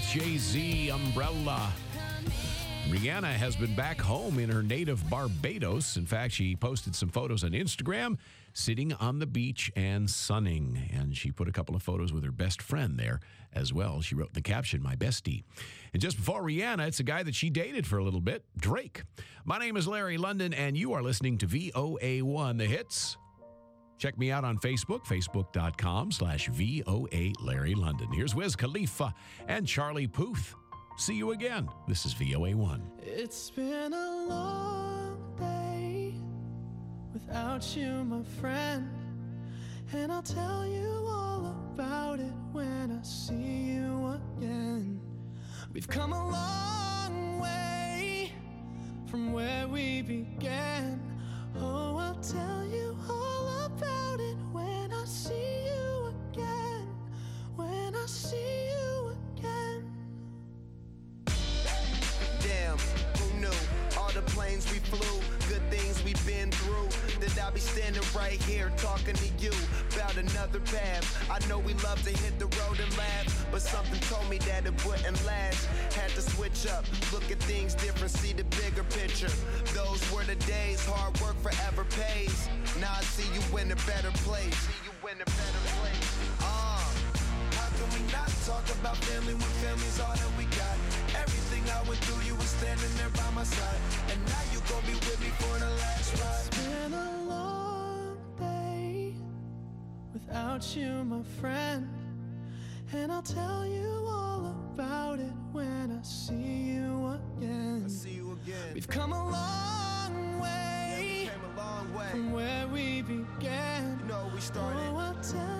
Jay-Z, Umbrella. Rihanna has been back home in her native Barbados. In fact, she posted some photos on Instagram sitting on the beach and sunning. And she put a couple of photos with her best friend there as well. She wrote in the caption, "My bestie." And just before Rihanna, it's a guy that she dated for a little bit, Drake. My name is Larry London, and you are listening to VOA1 The Hits. Check me out on Facebook, facebook.com/VOA Larry London. Here's Wiz Khalifa and Charlie Puth. See you again. This is VOA1. It's been a long day without you, my friend. And I'll tell you all about it when I see you again. We've come a long way from where we began. Oh, I'll tell you all about it when I see you again. When I see you again. Damn, who knew? All the planes we flew, good things we've been through. That I'll be standing right here talking to you about another path. I know we love to hit the road and laugh, but something told me that it wouldn't last. Had to switch up, look at things different, see the bigger picture. Those were the days, hard work forever pays. Now I see you in a better place. How can we not talk about family when family's all that we got? Everything I went through, you were standing there by my side. And now you gon' be with me for the last ride. It's been a long day without you, my friend. And I'll tell you all about it when I see you again. We've come a long way, came a long way from where we began. You know we started. Oh, I'll tell